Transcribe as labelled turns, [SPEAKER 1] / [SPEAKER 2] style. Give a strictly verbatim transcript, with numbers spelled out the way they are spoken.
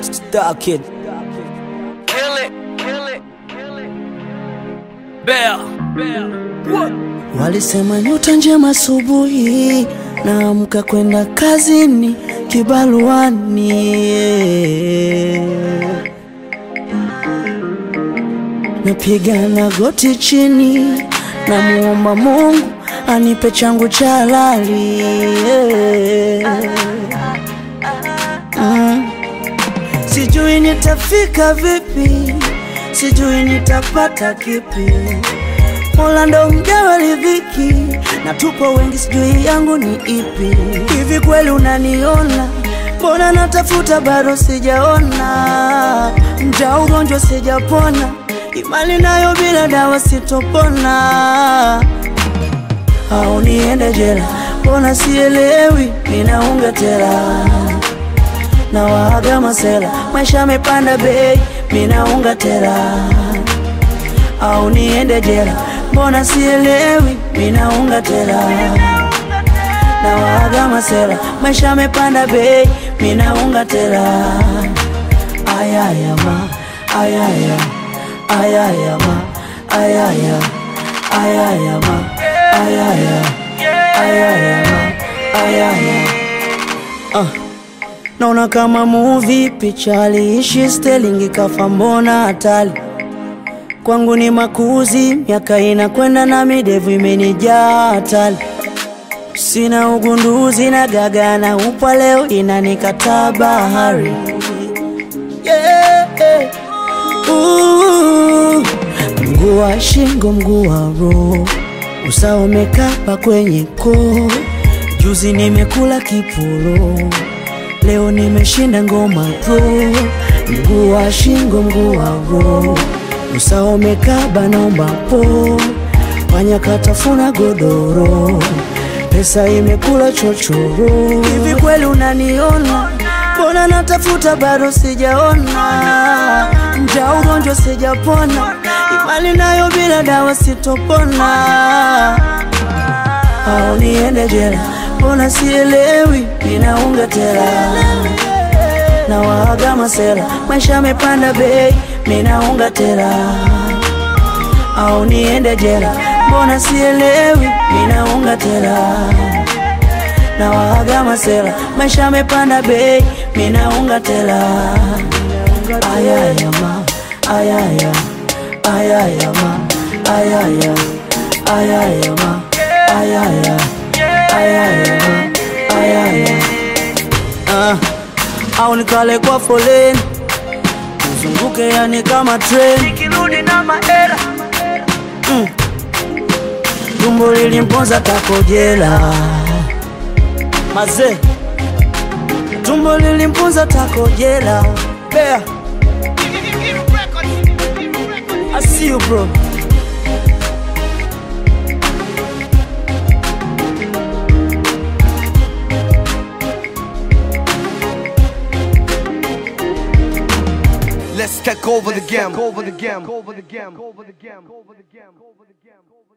[SPEAKER 1] Star Kid.
[SPEAKER 2] Kill it, kill it, kill it. Bear, bear. What?
[SPEAKER 1] Walisema nyota njema asubuhi, naamka kwenda kazini kibaruani. Napiga na goti chini, namuomba Mungu anipe changu cha halali. mm. Sijui nitafika vipi, sijui nitapata kipi, Mola ndo mgawa riziki, na tupo wengi sijui yangu ni ipi. Hivi kweli unaniona, mbona natafuta bado sijaona, mja ugonjwa sijapona, imani nayo bila dawa sitopona. Au niende jela, mbona sielewi, ninaunga tela na waaga masela, maisha mepanda bei, ninaunga tela. Au niende jela, mbona sielewi, ninaunga tela na waaga masela, maisha mepanda bei, ninaunga tela. Ayaya ma, ayaya, ayaya ma, ayaya, ayaya ma, ayaya, ayaya ma, ayaya. Ah, naona kama movie, picha aliishi Sterling kafa, mbona hatari kwangu ni makuzi, miaka inakwenda na midevu imenijaa hatari. Sina ugunduzi na gaga na upa leo inanikataa bahari. Yeah, yeah. Uh, mguu wa shingo, mguu wa roho, usawa umekapa kwenye koo. Juzi nimekula kiporo, leo nimeshinda ngoma pro. Mguu wa shingo, mguu wa roho, usawa umekaba naomba po. Panya katafuna godoro, pesa imekula chochoro. Hivi kweli unaniona, mbona natafuta bado sijaona, mja ugonjwa sijapona, imani nayo bila dawa sitopona. Au niende jela, mbona sielewi, ninaunga tela na waaga masela, maisha mepanda bei, ninaunga tela. Au niende jela, mbona sielewi, ninaunga tela na waaga masela, maisha mepanda bei, ninaunga tela. Ayaya ma, ayaya, ayaya ma, ayaya, ayaya ma, ayaya, ayaya ma, ayaya. Ah, au nikale kwa foleni, uzunguke yani kama train, nikirudi na maera. Mm. Tumbo lilimponza tako jela, maze, tumbo lilimponza tako jela. Bear, I see you bro.
[SPEAKER 3] Let's take over the game. Over the game. Over the game. Over the game. Over the game. Over the game.